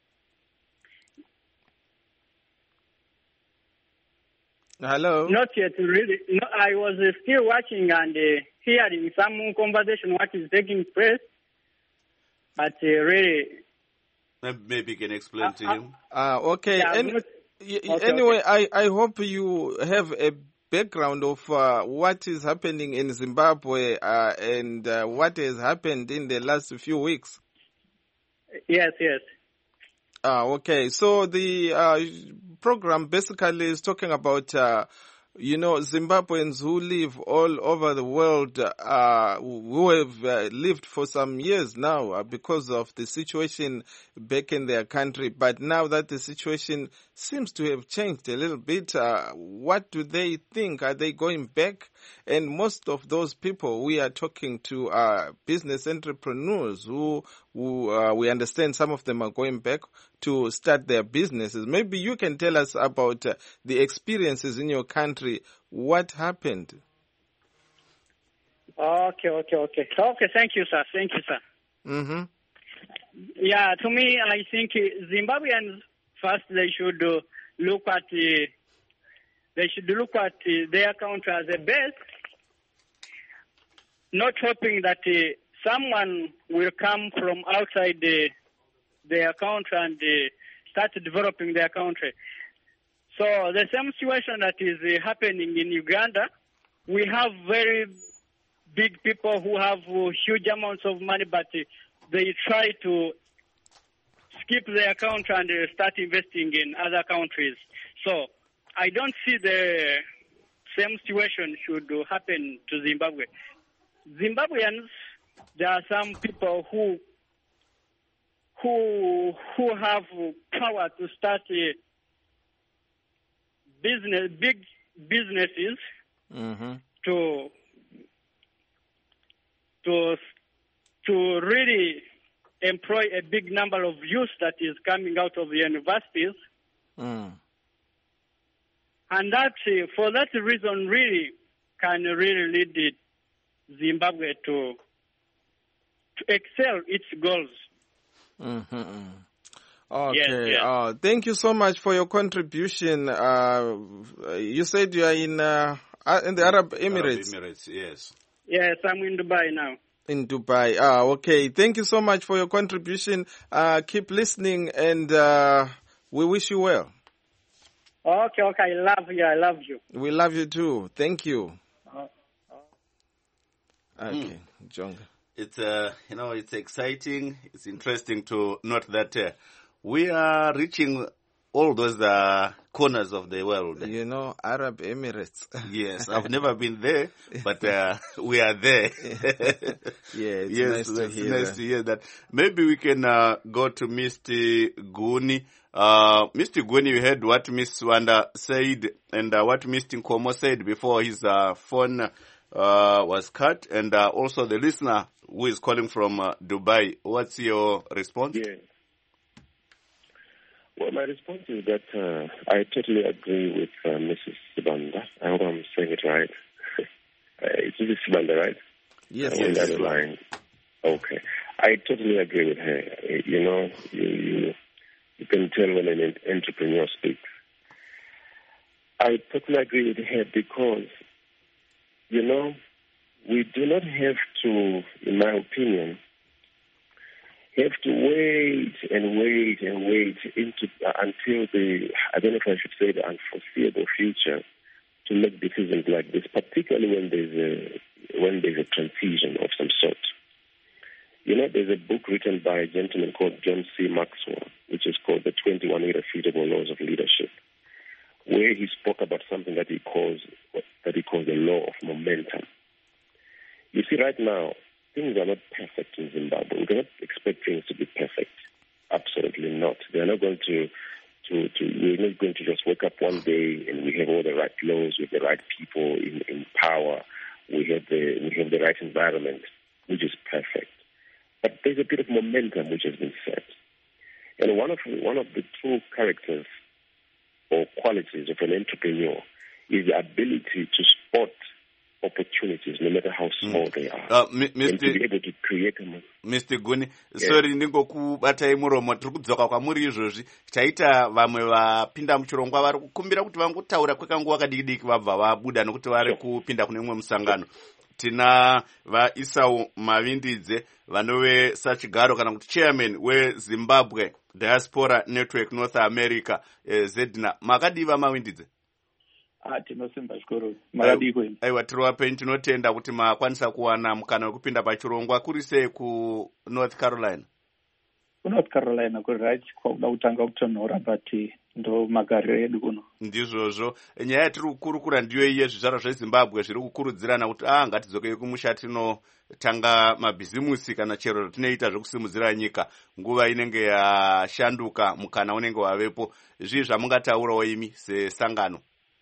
Hello? Not yet, really. No, I was still watching and hearing some conversation, what is taking place, but really... Maybe you can explain to him. Okay. Yeah, Anyway, I hope you have a background of what is happening in Zimbabwe and what has happened in the last few weeks. Yes. Okay. So the program basically is talking about, Zimbabweans who live all over the world, who have lived for some years now because of the situation back in their country. But now that the situation seems to have changed a little bit, what do they think? Are they going back? And most of those people we are talking to are business entrepreneurs who we understand some of them are going back to start their businesses. Maybe you can tell us about the experiences in your country. What happened? Okay. Thank you, sir. Mm-hmm. Yeah, to me, I think Zimbabweans first they should look at their country as a base, not hoping that someone will come from outside their country and start developing their country. So the same situation that is happening in Uganda, we have very big people who have huge amounts of money, but they try to skip their country and start investing in other countries. So I don't see the same situation should happen to Zimbabwe. Zimbabweans, there are some people who have power to start big businesses to really employ a big number of youth that is coming out of the universities. And that, for that reason, really can really lead Zimbabwe to excel its goals. Okay. Yes. Thank you so much for your contribution. You said you are in the Arab Emirates. Arab Emirates, yes. Yes, I'm in Dubai now. In Dubai. Okay. Thank you so much for your contribution. Keep listening and we wish you well. Okay. I love you. We love you too. Thank you. Okay, Jonga. It's it's exciting. It's interesting to note that we are reaching all those corners of the world. Arab Emirates. Yes, I've never been there, but we are there. Yeah, it's nice to hear that. Maybe we can go to Mr. Guni. Mr. Guni, you heard what Miss Wanda said and what Mr. Nkomo said before his phone was cut, and also the listener who is calling from Dubai. What's your response? Yeah. Well, my response is that I totally agree with Mrs. Sibanda. I hope I'm saying it right. It's Mrs. Sibanda, right? Yes. Line. Okay. I totally agree with her. You can tell when an entrepreneur speaks. I totally agree with her because, you know, we do not have to, in my opinion, have to wait and wait and wait until I don't know if I should say the unforeseeable future to make decisions like this, particularly when there's a transition of some sort. You know, there's a book written by a gentleman called John C. Maxwell, which is called The 21 Irrefutable Laws of Leadership, where he spoke about something that he calls the law of momentum. You see, right now, things are not perfect in Zimbabwe. We cannot expect things to be perfect. Absolutely not. They're not going to we're not going to just wake up one day and we have all the right laws with the right people in power. We have the right environment, which is perfect. But there's a bit of momentum which has been set. And one of the true characters or qualities of an entrepreneur is the ability to spot opportunities, no matter how small they are, and to be able to create them. Mr. Guni, sorry, ndingokubatai muromo, tiri kudzoka kwamuri izvozvi. Chaita vamwe vapinda muchirongwa vari kukumbira kuti vangotaura kwekanguva kadiki vabva vabuda nokuti vari kupinda kune umwe musangano. Tina vaIsau Mavindidze vanove sachigaro kana kuti chairman weZimbabwe Diaspora Network North America, ZDNA. Makadiva Mavindidze? Tinosimba zvikuru. Makadiko. Aiwa, tiriwapei tinotenda kuti makwanisa kuwana mukana wekupinda pachirongwa. Kuri sei ku North Carolina? North Carolina kuri right kwauda kutanga kutonhora but ndo magariro edu kuno. Ndizvozvo. Nyaya yatiri kukurukura ndiyo iye zvizvarwa zveZimbabwe zviri kukurudzirana kuti ngatidzokei kumusha tinotanga mabhizimusi kana chero tinoita zvekusimudzira nyika. Nguva inenge yashanduka, mukana unenge wavepo. Zvii zvamungataurawo imi sesangano?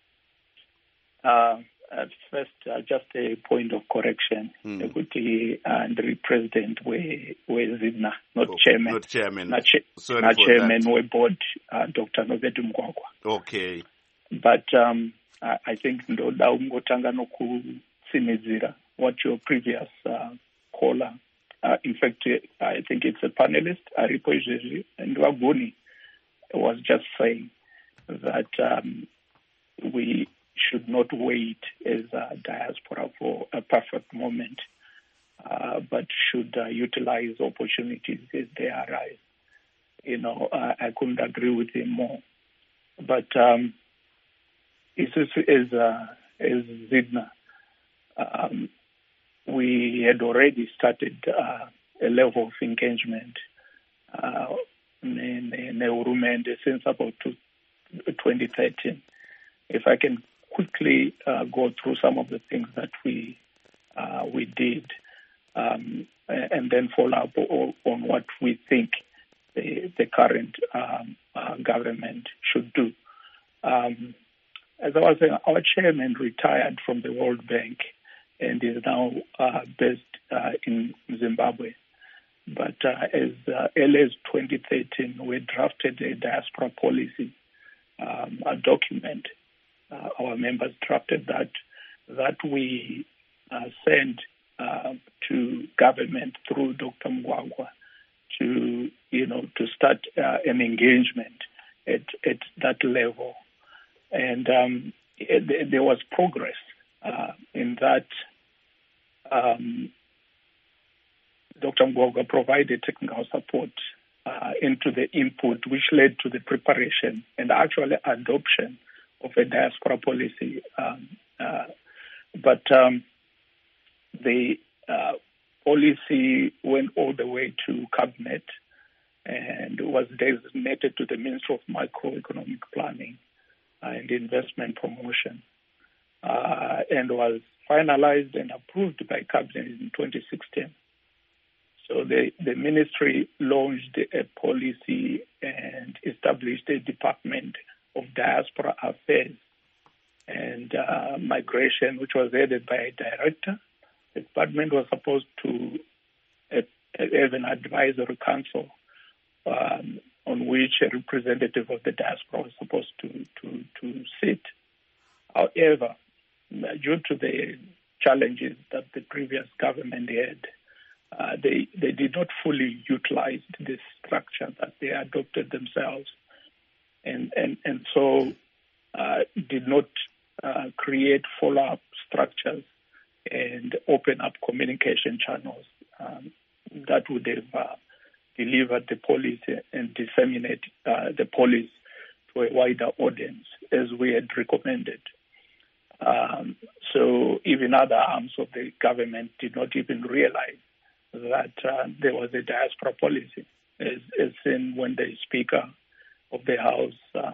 At first, just a point of correction. The president ZDNA, not chairman. Not chairman. Not chairman, we board Dr. Nobedi Mugwagwa. Okay. But I think ndoda ungotanga nokutsimidzira what your previous caller, in fact, I think it's a panelist, Aripo Izvezvi, and Waguni was just saying that we should not wait as a diaspora for a perfect moment, but should utilize opportunities as they arise. You know, I couldn't agree with him more. But as ZDNA, we had already started a level of engagement in Urumende since about 2013. If I can quickly go through some of the things that we did, and then follow up on what we think the current government should do. As I was saying, our chairman retired from the World Bank and is now based in Zimbabwe. But as early as 2013, we drafted a diaspora policy, a document. Our members drafted that we sent to government through Dr. Mugwagwa to start an engagement at that level, and there was progress in that. Dr. Mugwagwa provided technical support into the input, which led to the preparation and actually adoption of a diaspora policy, but the policy went all the way to cabinet and was designated to the Ministry of Microeconomic Planning and Investment Promotion, and was finalized and approved by cabinet in 2016. So the ministry launched a policy and established a department of diaspora affairs and migration, which was headed by a director. The department was supposed to have an advisory council on which a representative of the diaspora was supposed to sit. However, due to the challenges that the previous government had, they did not fully utilize this structure that they adopted themselves. And so did not create follow-up structures and open up communication channels that would have delivered the policy and disseminate the policy to a wider audience as we had recommended. So even other arms of the government did not even realize that there was a diaspora policy, as in when the Speaker of the House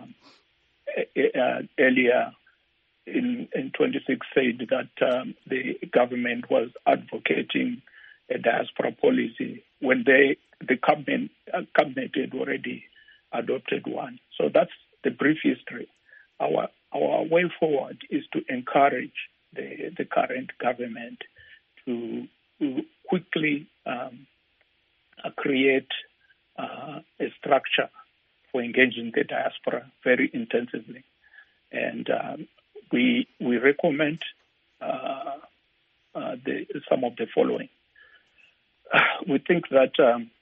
earlier in 26 said that the government was advocating a diaspora policy when the cabinet had already adopted one. So that's the brief history. Our way forward is to encourage the current government to quickly create a structure for engaging the diaspora very intensively. And we recommend some of the following. We think that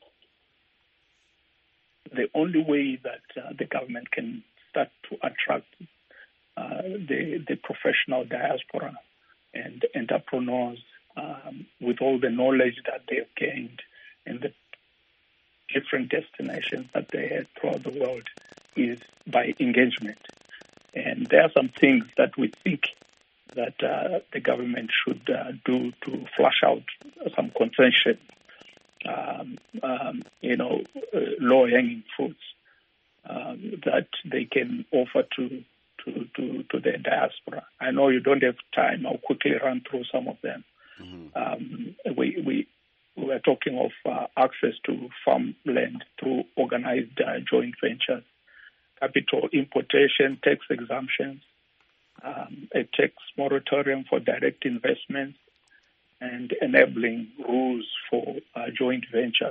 the only way that the government can start to attract the professional diaspora and entrepreneurs with all the knowledge that they've gained in the different destinations that they had throughout the world is by engagement. And there are some things that we think that the government should do to flush out some concessions, low-hanging fruits that they can offer to the diaspora. I know you don't have time. I'll quickly run through some of them. Mm-hmm. We were talking of access to farmland through organized joint ventures, capital importation, tax exemptions, a tax moratorium for direct investments, and enabling rules for joint ventures.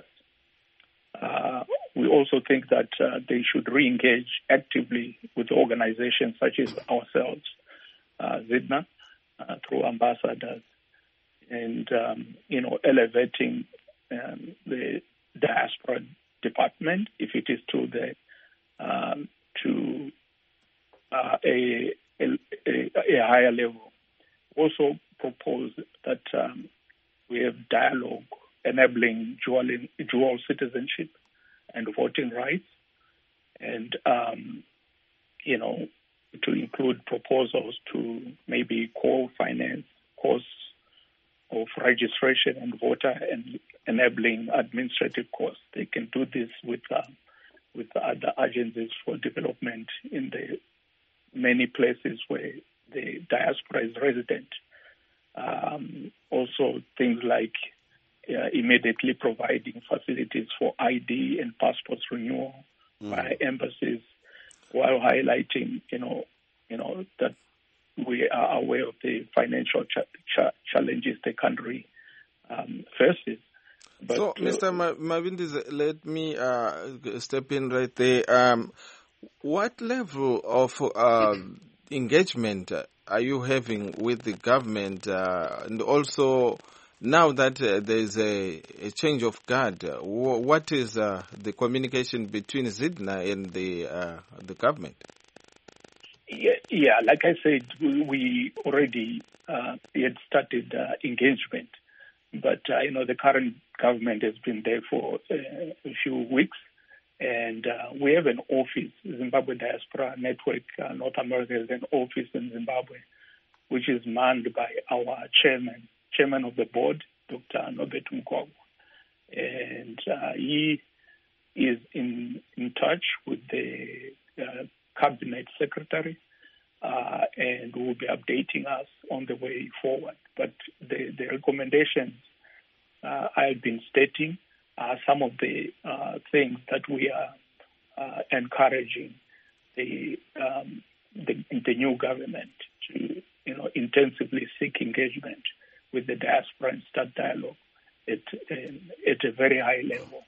We also think that they should re-engage actively with organizations such as ourselves, ZIDNA, through ambassadors, and elevating the diaspora department, if it is to a higher level. Also propose that we have dialogue enabling dual citizenship and voting rights, and to include proposals to maybe co-finance costs of registration and voter and enabling administrative costs. They can do this with other agencies for development in the many places where the diaspora is resident. Also things like immediately providing facilities for ID and passports renewal by embassies, while highlighting, that we are aware of the financial challenges the country faces. But, so, Mr. Mavindis, let me step in right there. What level of engagement are you having with the government? And also, now that there is a change of guard, what is the communication between ZIDNA and the government? Yeah, like I said, we already had started engagement, but the current government has been there for a few weeks, and we have an office, Zimbabwe Diaspora Network North America has an office in Zimbabwe, which is manned by our chairman of the board, Dr. Norbert Mugwagwa, and he is in touch with the cabinet secretary, and will be updating us on the way forward. But the recommendations I've been stating are some of the things that we are encouraging the new government to intensively seek engagement with the diaspora and start dialogue at a very high level.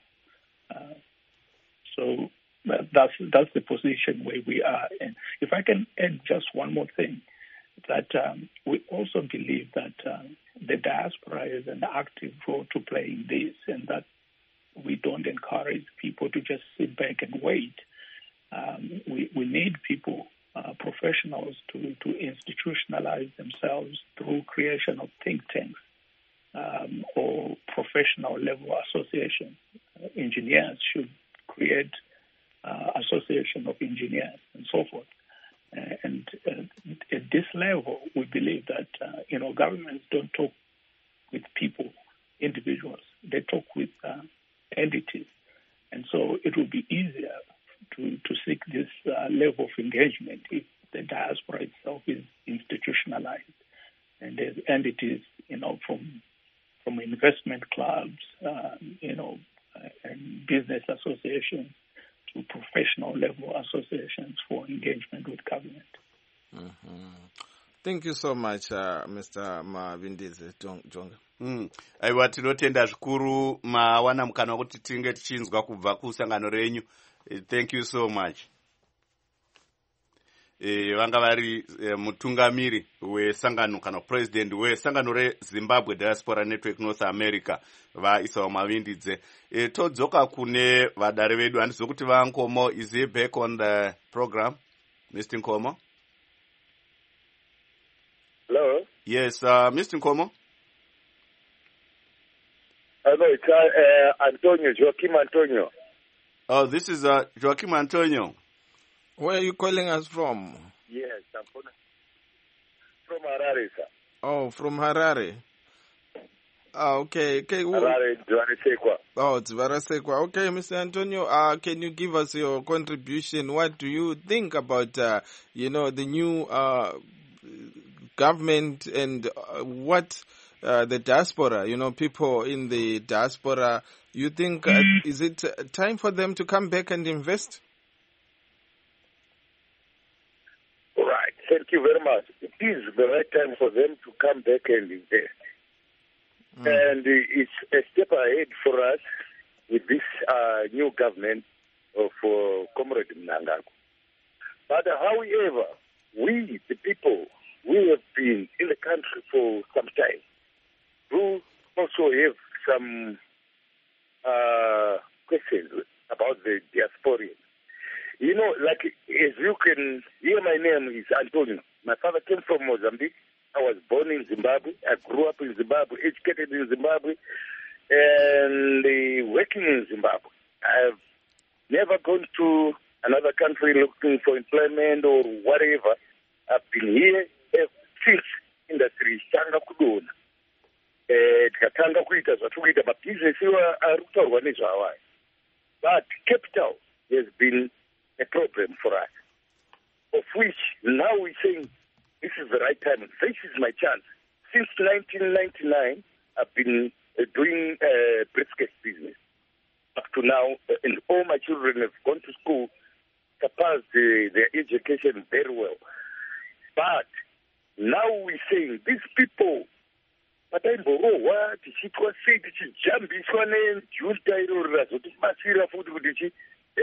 So that's the position where we are. And if I can add just one more thing, that we also believe that the diaspora has an active role to play in this, and that we don't encourage people to just sit back and wait. We need people professionals to institutionalize themselves through creation of think tanks or professional level associations. Engineers should create association of engineers and so forth. And at this level, we believe that governments don't talk with people, individuals. They talk with entities, and so it will be easier to seek this level of engagement if the diaspora itself is institutionalized and there's entities, from investment clubs, and business associations to professional level associations for engagement with government. Mm-hmm. Thank you so much, Mr. Mavindidze Jonga. Aiwa, tinotenda zvikuru mawana mukana kuti tinge tichinzwa kubva kusangano renyu. Thank you so much. Vanga vari mutungamiri wesangano kana president wesangano reZimbabwe Diaspora Network North America vaIsawo Mavindidze. Todzoka kune vadare vedu handizo kuti vaNkomo, is he back on the program? Mr. Nkomo? Hello? Yes, Mr. Nkomo? Hello, it's Antonio, Joaquim Antonio. Oh, this is Joaquim Antonio. Where are you calling us from? Yes, I'm from Harare, sir. Oh, from Harare. Okay. Harare, Dzivarasekwa. Oh, Dzivarasekwa. Okay, Mr. Antonio, can you give us your contribution? What do you think about, the new government and what the diaspora, people in the diaspora, you think, is it time for them to come back and invest? All right. Thank you very much. It is the right time for them to come back and invest. And it's a step ahead for us with this new government of Comrade Mnangagwa. But however, we, the people, we have been in the country for some time, who also have some questions about the diasporians. Like as you can hear, my name is Antonio. My father came from Mozambique. I was born in Zimbabwe. I grew up in Zimbabwe, educated in Zimbabwe, and working in Zimbabwe. I've never gone to another country looking for employment or whatever. I've been here since industry tanga kudona. Tikatanga kuita zvatukuita mabhizinesi ari kutaurwa nezvawayo. But capital has been a problem for us, of which now we're saying this is the right time. This is my chance. Since 1999, I've been doing briefcase business up to now, and all my children have gone to school, passed their education very well. But now we're saying these people, pataimborohwa tichitwa sei tichijambiswa nejuta iro razotibatsira futi kuti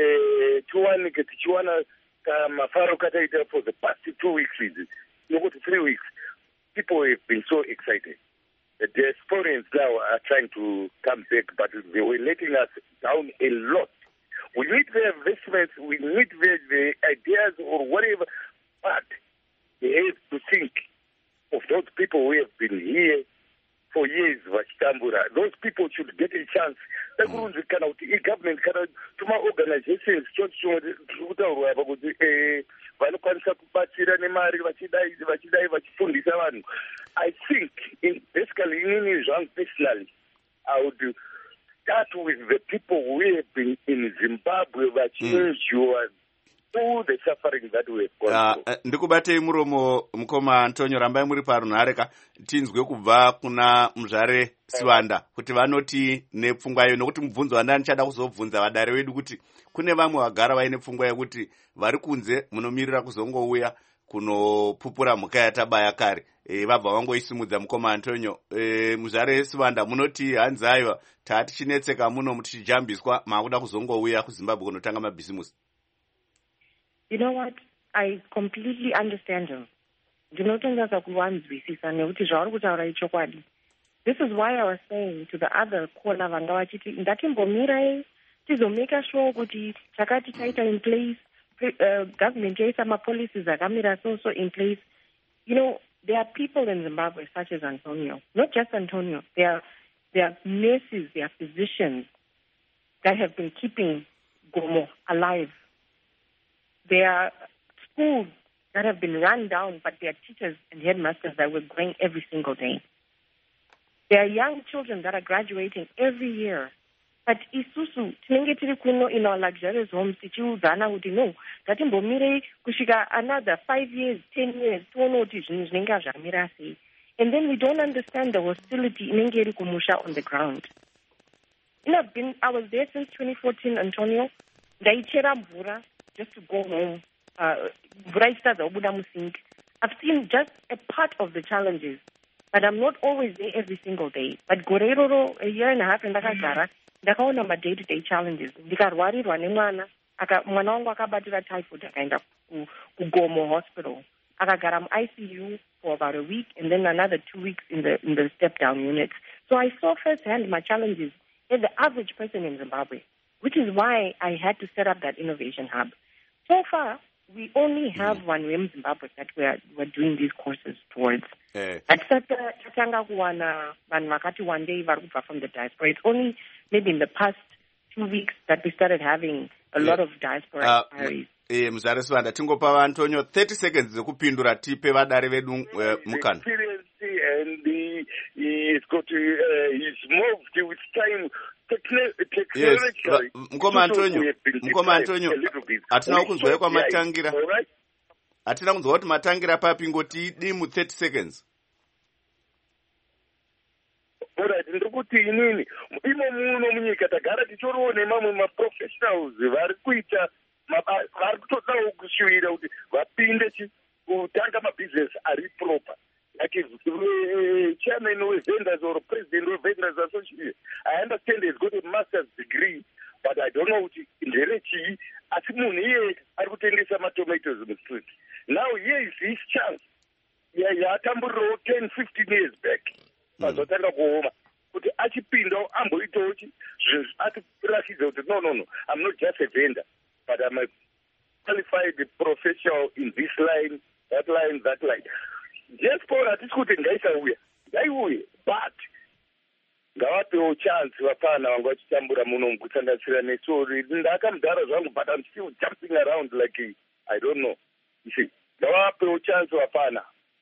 tiwanike tichiwana mafaro kataita for the past 2 weeks nokuti 3 weeks. People have been so excited. The diasporians now are trying to come back, but they were letting us down a lot. We need the investments, we need the ideas or whatever, but they have to think of those people who have been here for years vachitambura. Those people should get a chance. Takurunzi kana kuti government kana tuma organizations chotitaurwa apa kuti vanokwanisa kubatsira nemari vachidai vachifundisa vanhu. I think basically inini zvangu personally I would start with the people who have been in Zimbabwe vachinenjwa all the suffering that we have gone through. Ndikubatei muromo mukoma Antonio, rambai muri parunhareka tinzwe kubva kuna muzvare Sivanda kuti vanoti nepfungwa iyo, nokuti mubvunzo wandani chada kuzobvunza vadare vedu kuti kune vamwe vagara vaine pfungwa yekuti vari kunze munomirira kuzongouya kunopupura mhuka yatabaya kare, vabva vangoisimudza mukoma Antonio. Muzvare Sivanda munoti hanzi aiwa tatichinetseka muno mutichijambiswa maakuda kuzongouya kuZimbabwe kunotanga mabhizimusi. You know what? I completely understand him. Ndinotongasa kuwanzwisisa nekuti zvauri kutaura ichokwadi. This is why I was saying to the other caller vanga vachiti ngatimbomirai tizomeka sure kuti chakati taita in place government some policies are also in place. You know, there are people in Zimbabwe such as Antonio, not just Antonio. There are nurses, there are physicians that have been keeping Gomo alive. There are schools that have been run down, but there are teachers and headmasters that were going every single day. There are young children that are graduating every year. But isusu tinenge tiri kuno in our luxurious homes tichiudzana kuti no ngatimbomire kusvika another 5 years 10 years toona kuti zvinhu zvinenge zvamira sei, and then we don't understand the hostility inenge iri kumusha on the ground. I was there since 2014, Antonio. Ndaichera mvura just to go home. Mvura ichitadza kubuda musinki. I've seen just a part of the challenges, but I'm not always there every single day. But gore iroro a year and a half ndakagara ndakaona ma day to day challenges. Ndikarwarirwa nemwana mwana wangu akabatira typhoid akaenda kuGomo hospital, akagara muICU for about a week and then another 2 weeks in the step down unit. So I saw firsthand my challenges as the average person in Zimbabwe, which is why I had to set up that innovation hub. So far, we only have one way in Zimbabwe that we're doing these courses towards. Tatanga kuwana vanhu vakati one day varikubva from the diaspora. It's only maybe in the past 2 weeks that we started having a lot of diaspora inquiries. Muzarisi Vanda, tingopa Antonio 30 seconds dzekupindura tipe vadare vedu mukana. And he's got he's moved with time. Yes, Mkoma Antonio, atina kunzwa kwa matangira. Atina kunzwa kuti matangira papi ngoti dimu 30 seconds. Alright, ndikuti inini imo muno munyika tagara tichorione mamwe maprofessionals vari kuita vari kutodawo kushuwira kuti vapinde kutanga mabusiness ari proper. Like chairman of vendors or president of vendors association, I understand he's got a master's degree, but I don't know what in the rechi. Asimun here, I would tell you some tomatoes in the street. Now here is his chance. Yeah, Tamburo 10, 15 years back. But Achipindo, Amboitochi, no, I'm not just a vendor, but I'm a qualified professional in this line, that line. Just for that, it's good in Gaisa, but ngavapewo chance vapana vanga vachitambura muno mukutsandatsira nesori ndakamudhara zvangu, but I'm still jumping around like I don't know. You see, ngavapewo chance vapana.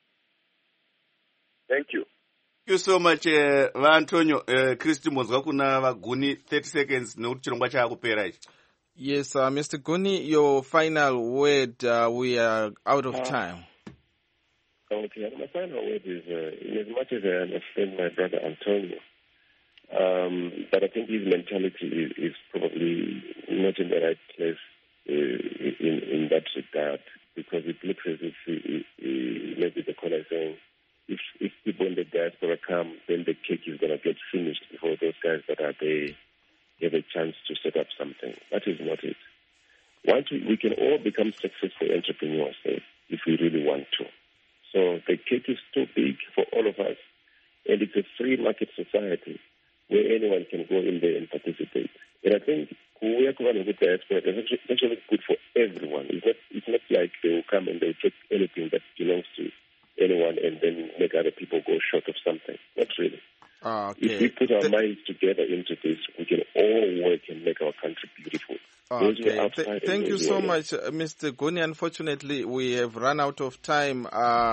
Thank you. Thank you so much, Antonio. Christy Mozga kuna vaguni 30 seconds nekuti chirongwa chakupera ichi. Yes, Mr. Guni, your final word. We are out of time. Okay, my final word is, in as much as I understand my brother Antonio, but I think his mentality is probably not in the right place in that regard, because it looks as if maybe the caller is saying, if people in the diaspora come, then the cake is going to get finished before those guys that are there have a chance to set up something. That is not it. Once we can all become successful entrepreneurs if we really want to. So the cake is too big for all of us, and it's a free market society where anyone can go in there and participate. And I think we are going with the diaspora. It's actually good for everyone. It's not like they will come and they take anything that belongs to anyone and then make other people go short of something. Not really. Okay. If we put our minds together into this, we can all work and make our country beautiful. Okay. Thank you so much, Mr. Goni. Unfortunately, we have run out of time.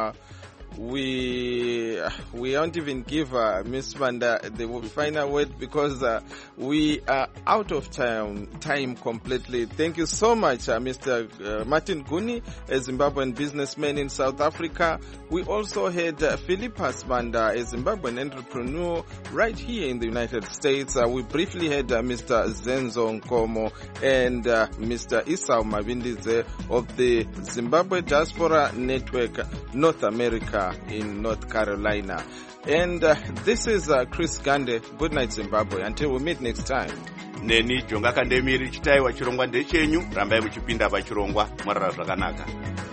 We won't even give Ms. Vanda the final word because we are out of time completely. Thank you so much, Mr. Martin Guni, a Zimbabwean businessman in South Africa. We also had Philippas Vanda, a Zimbabwean entrepreneur right here in the United States. We briefly had Mr. Zenzo Nkomo and Mr. Isao Mavindize of the Zimbabwe Diaspora Network, North America, in North Carolina. And this is Chris Gande. Good night, Zimbabwe. Until we meet next time. Neni Jonga Kandemiri Chitai wa Chirongwa Ndechenyu, Rambai Muchipinda pa Chirongwa, Marara Zvakanaka.